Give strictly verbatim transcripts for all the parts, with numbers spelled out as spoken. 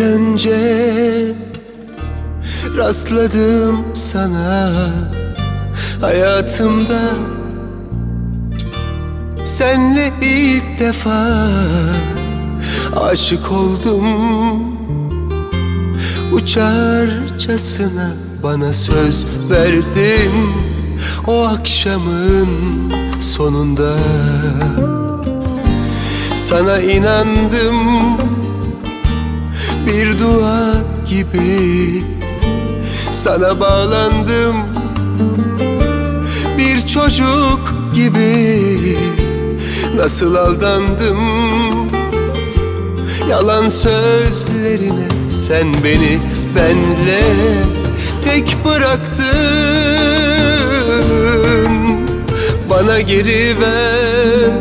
önce rastladım sana hayatımda. Senle ilk defa aşık oldum. Uçarcasına bana söz verdin o akşamın sonunda. Sana inandım bir dua gibi, sana bağlandım bir çocuk gibi. Nasıl aldandım yalan sözlerine, sen beni benle tek bıraktın. Bana geri ver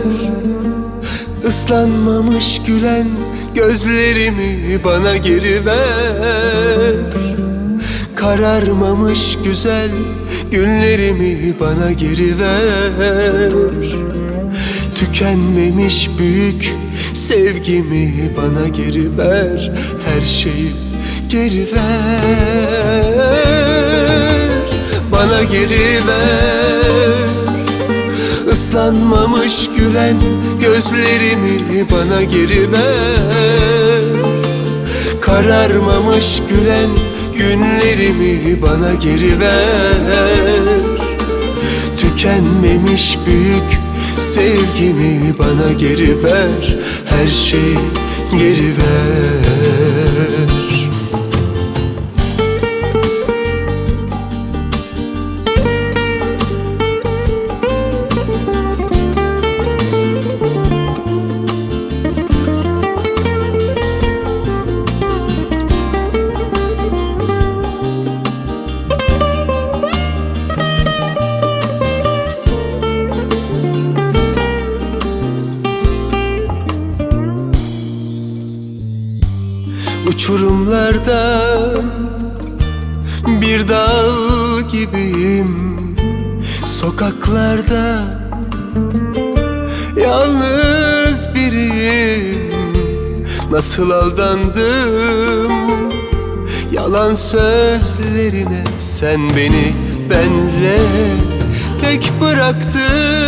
ıslanmamış gülen gözlerimi, bana geri ver kararmamış güzel günlerimi, bana geri ver tükenmemiş büyük sevgimi, bana geri ver. Her şeyi geri ver, bana geri ver ıslanmamış gülen gözlerimi, bana geri ver kararmamış gülen günlerimi, bana geri ver tükenmemiş büyük sevgimi, bana geri ver. Her şeyi geri ver. Uçurumlarda bir dal gibiyim, sokaklarda yalnız biriyim. Nasıl aldandım yalan sözlerine, sen beni benle tek bıraktın.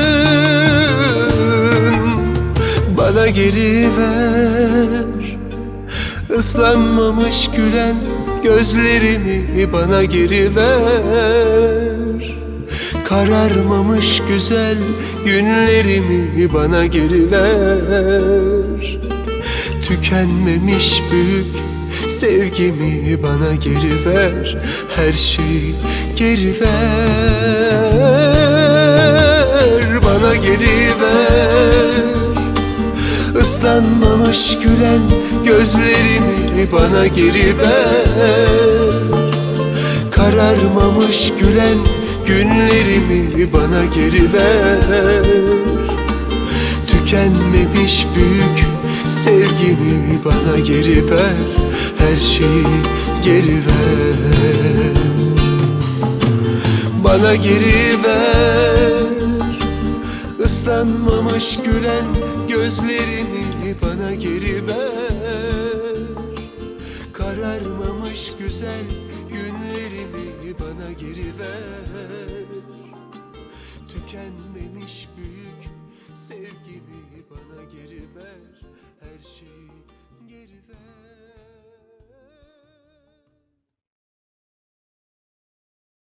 Bana geri ver ıslanmamış gülen gözlerimi, bana geri ver kararmamış güzel günlerimi, bana geri ver tükenmemiş büyük sevgimi, bana geri ver. Her şeyi geri ver, bana geri ver ıslanmamış gülen gözlerimi, bana geri ver kararmamış gülen günlerimi, bana geri ver tükenmemiş büyük sevgimi, bana geri ver. Her şeyi geri ver, bana geri ver ıslanmamış gülen gözlerimi, bana geri ver kararmamış güzel